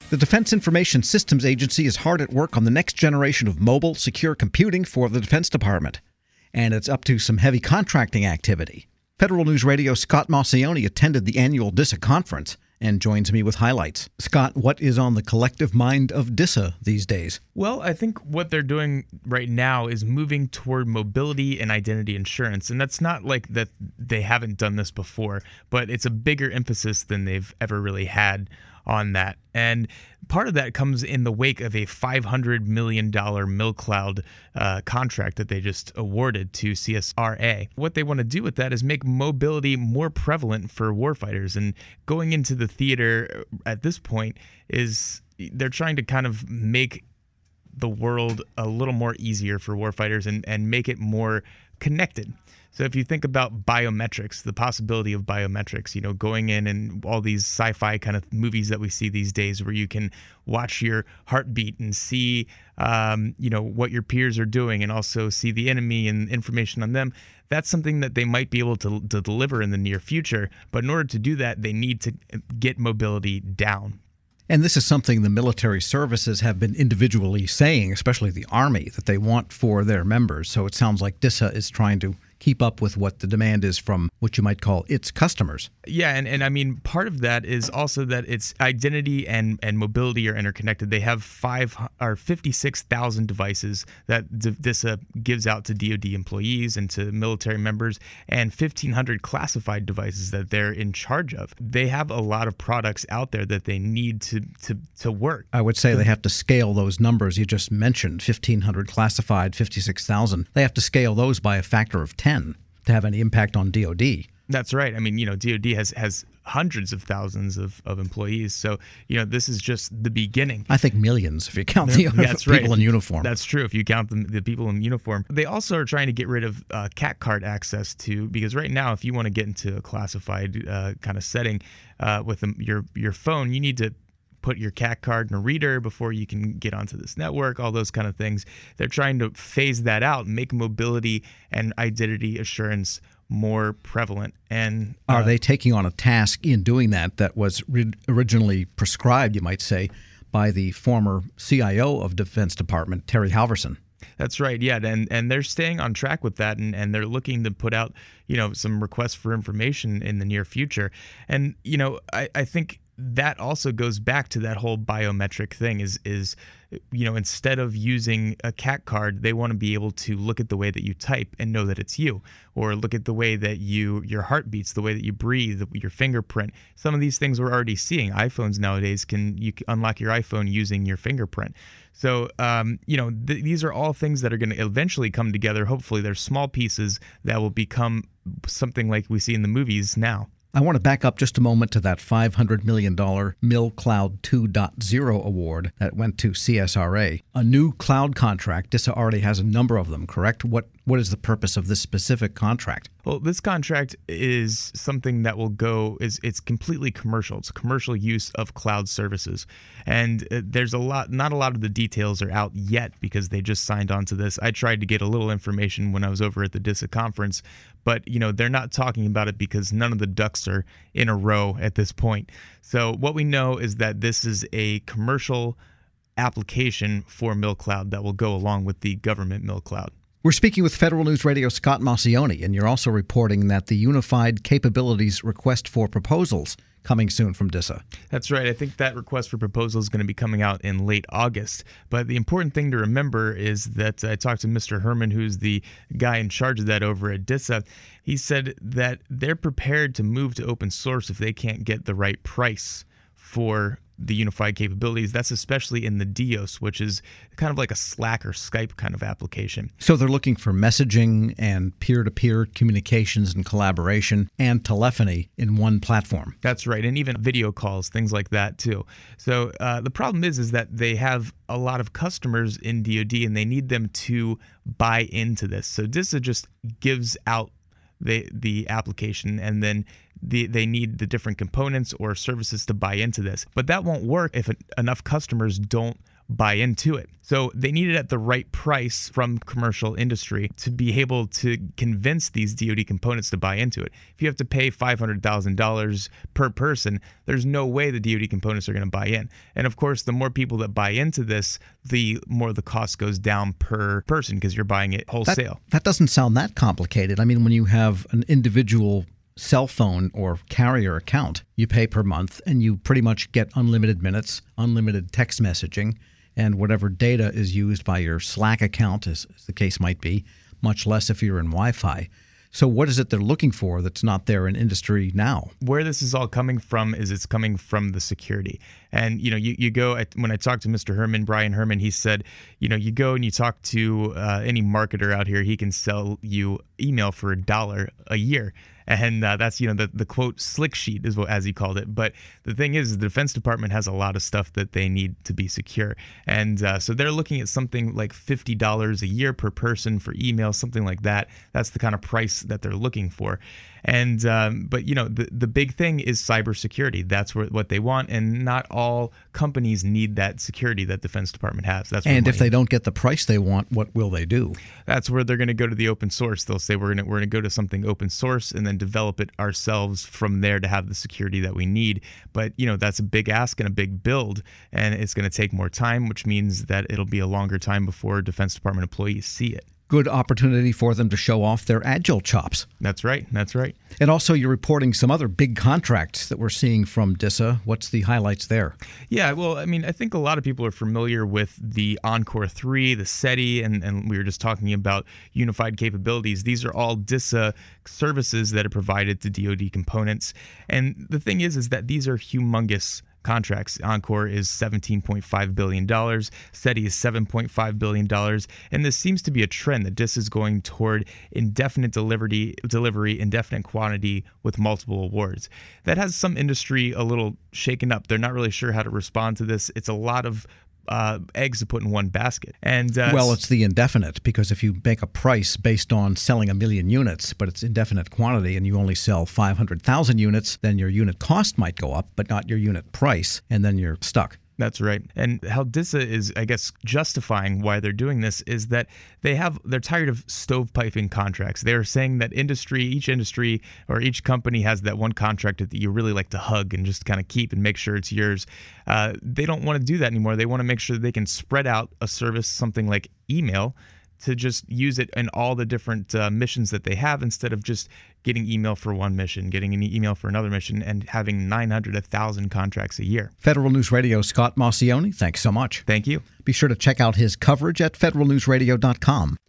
The Defense Information Systems Agency is hard at work on the next generation of mobile, secure computing for the Defense Department. And it's up to some heavy contracting activity. Federal News Radio's Scott Maucione attended the annual DISA conference and joins me with highlights. Scott, what is on the collective mind of DISA these days? Well, I think what they're doing right now is moving toward mobility and identity insurance. And that's not like that they haven't done this before, but it's a bigger emphasis than they've ever really had on that. And part of that comes in the wake of a $500 million MilCloud contract that they just awarded to CSRA. What they want to do with that is make mobility more prevalent for warfighters. And going into the theater at this point is they're trying to kind of make the world a little more easier for warfighters and make it more connected. So if you think about biometrics, the possibility of biometrics, going in and all these sci-fi kind of movies that we see these days where you can watch your heartbeat and see, what your peers are doing and also see the enemy and information on them, that's something that they might be able to deliver in the near future. But in order to do that, they need to get mobility down. And this is something the military services have been individually saying, especially the Army, that they want for their members. So it sounds like DISA is trying to keep up with what the demand is from what you might call its customers. Yeah, and I mean, part of that is also that its identity and mobility are interconnected. They have 56,000 devices that DISA gives out to DoD employees and to military members, and 1,500 classified devices that they're in charge of. They have a lot of products out there that they need to work. I would say they have to scale those numbers you just mentioned, 1,500 classified, 56,000. They have to scale those by a factor of 10 to have any impact on DoD. That's right. I mean, DoD has hundreds of thousands of employees. So, this is just the beginning. I think millions if you count the people in uniform. That's true. If you count the people in uniform. They also are trying to get rid of CAC card access because right now, if you want to get into a classified kind of setting with your phone, you need to put your CAC card in a reader before you can get onto this network, all those kind of things. They're trying to phase that out, make mobility and identity assurance more prevalent. And are they taking on a task in doing that was originally prescribed, you might say, by the former CIO of Defense Department, Terry Halverson? That's right, yeah, and they're staying on track with that, and they're looking to put out, some requests for information in the near future. And, I think that also goes back to that whole biometric thing is instead of using a CAC card, they want to be able to look at the way that you type and know that it's you, or look at the way that your heart beats, the way that you breathe, your fingerprint. Some of these things we're already seeing. iPhones nowadays you can unlock your iPhone using your fingerprint. So, these are all things that are going to eventually come together. Hopefully, they're small pieces that will become something like we see in the movies now. I want to back up just a moment to that $500 million MilCloud 2.0 award that went to CSRA. A new cloud contract. DISA already has a number of them, correct? What is the purpose of this specific contract? Well, this contract is something that it's completely commercial. It's a commercial use of cloud services. And there's not a lot of the details are out yet because they just signed on to this. I tried to get a little information when I was over at the DISA conference, but they're not talking about it because none of the ducks are in a row at this point. So what we know is that this is a commercial application for MilCloud that will go along with the government MilCloud. We're speaking with Federal News Radio Scott Maucione, and you're also reporting that the Unified Capabilities Request for Proposals coming soon from DISA. That's right. I think that request for proposal is going to be coming out in late August. But the important thing to remember is that I talked to Mr. Herman, who's the guy in charge of that over at DISA. He said that they're prepared to move to open source if they can't get the right price for the unified capabilities. That's especially in the DIOS, which is kind of like a Slack or Skype kind of application. So they're looking for messaging and peer-to-peer communications and collaboration and telephony in one platform. That's right. And even video calls, things like that too. So the problem is that they have a lot of customers in DoD and they need them to buy into this. So DISA just gives out the application, and then they need the different components or services to buy into this. But that won't work if enough customers don't buy into it. So they need it at the right price from commercial industry to be able to convince these DoD components to buy into it. If you have to pay $500,000 per person, there's no way the DoD components are going to buy in. And of course, the more people that buy into this, the more the cost goes down per person because you're buying it wholesale. That doesn't sound that complicated. I mean, when you have an individual cell phone or carrier account, you pay per month and you pretty much get unlimited minutes, unlimited text messaging, and whatever data is used by your Slack account, as the case might be, much less if you're in Wi-Fi. So what is it they're looking for that's not there in industry now? Where this is all coming from is it's coming from the security. And, you go when I talked to Mr. Herman, Brian Herman, he said, you go and you talk to any marketer out here, he can sell you email for $1 a year. And that's, the quote slick sheet is as he called it. But the thing is, the Defense Department has a lot of stuff that they need to be secure. And so they're looking at something like $50 a year per person for email, something like that. That's the kind of price that they're looking for. And but the big thing is cybersecurity. That's what they want, and not all companies need that security that Defense Department has. That's and if they don't get the price they want, what will they do? That's where they're going to go to the open source. They'll say we're going to go to something open source and then develop it ourselves from there to have the security that we need. But that's a big ask and a big build, and it's going to take more time, which means that it'll be a longer time before Defense Department employees see it. Good opportunity for them to show off their agile chops. That's right. That's right. And also, you're reporting some other big contracts that we're seeing from DISA. What's the highlights there? Yeah, well, I mean, I think a lot of people are familiar with the Encore 3, the SETI, and we were just talking about unified capabilities. These are all DISA services that are provided to DoD components. And the thing is that these are humongous contracts. Encore is $17.5 billion. SETI is $7.5 billion. And this seems to be a trend that DISA is going toward indefinite delivery, indefinite quantity with multiple awards. That has some industry a little shaken up. They're not really sure how to respond to this. It's a lot of eggs to put in one basket. And well, it's the indefinite, because if you make a price based on selling 1 million units, but it's indefinite quantity and you only sell 500,000 units, then your unit cost might go up, but not your unit price, and then you're stuck. That's right. And how DISA is, I guess, justifying why they're doing this is that they're tired of stovepiping contracts. They're saying that each industry or each company has that one contract that you really like to hug and just kind of keep and make sure it's yours. They don't want to do that anymore. They want to make sure that they can spread out a service, something like email, to just use it in all the different missions that they have, instead of just getting email for one mission, getting an email for another mission, and having 900, 1,000 contracts a year. Federal News Radio, Scott Maucione, thanks so much. Thank you. Be sure to check out his coverage at federalnewsradio.com.